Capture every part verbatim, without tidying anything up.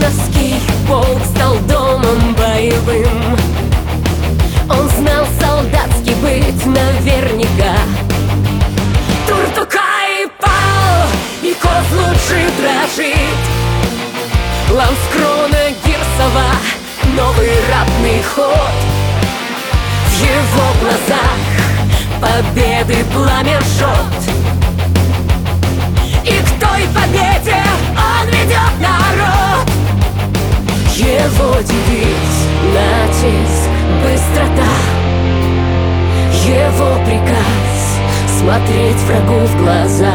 доски полк стал домом боевым. Он знал солдатский быт наверняка. Туртукай пал, и Козлуджи дрожит. Ланскрона Гирсова новый ратный ход. В его глазах победы пламя жжет. И к той победе он ведет народ. Его девиз — натиск, быстрота. Его приказ — смотреть врагу в глаза.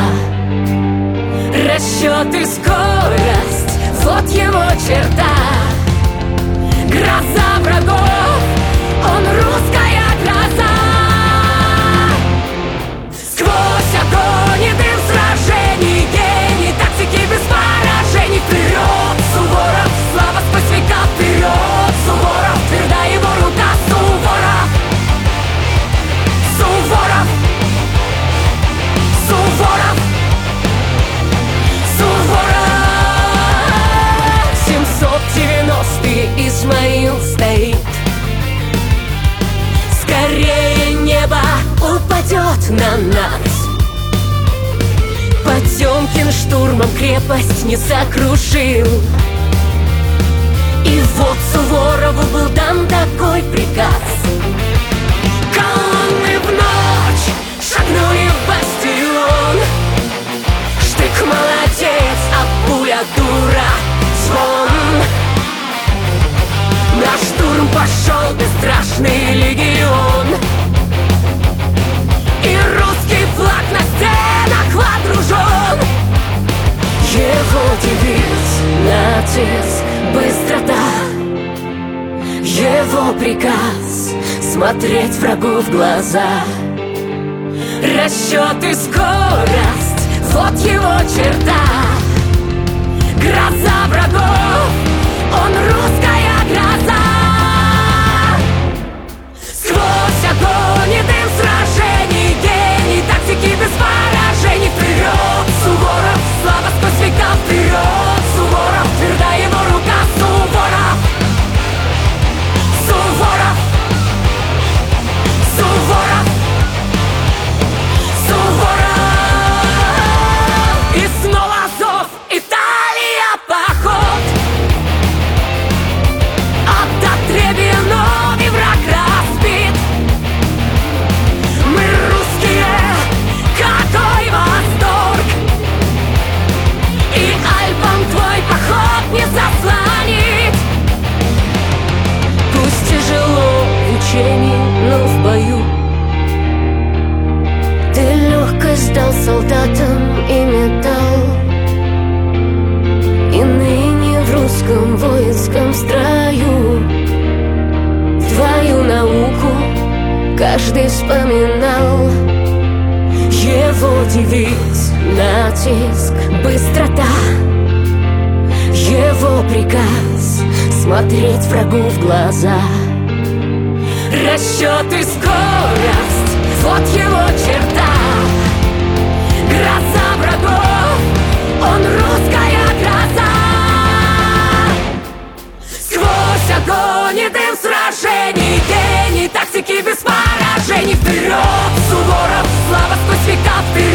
Расчет и скорость — вот его черта. Гроза врагов, он русская гроза. Сквозь огонь и дым сражений, гений тактики без поражений. Вперед, Суворов, слава сквозь века. Вперед, Суворов, тверда его рука. Суворов, Суворов, Суворов, Суворов. семьсот девяностый Исмаил стоит. Скорее небо упадет на нас. Потемкин штурмом крепость не сокрушил. И вот Суворову был дан такой приказ. Колонны в ночь шагнули в бастион. Штык молодец, а пуля дура звон. На штурм пошел бесстрашный легион. И русский флаг на стенах водружен. Его девиз — натиск, быстрота. Его приказ — смотреть врагу в глаза. Расчет и скорость — вот его черта. Гроза врагов, он русская гроза. Сквозь огонь и дым сражений, гений тактики без поражений. Вперед, Суворов, слава сквозь века. Вперед, Суворов, тверда его рука. Суворов, Суворов, Суворов, Суворов. И снова зов, Италия, поход. От отребья новый враг разбит. Мы русские, какой восторг. И Альпам твой поход не заслонит. Пусть тяжело в учении, но в бою ты легкость дал солдатам и металл. И ныне в русском воинском строю твою науку каждый вспоминал. Его девиз — натиск, быстрота. Его приказ — смотреть врагу в глаза. Расчет и скорость — вот его черта. Гроза врагов, он русская гроза. Сквозь огонь и дым сражений, гений тактики без поражений. Вперед, Суворов, слава сквозь века. Вперед,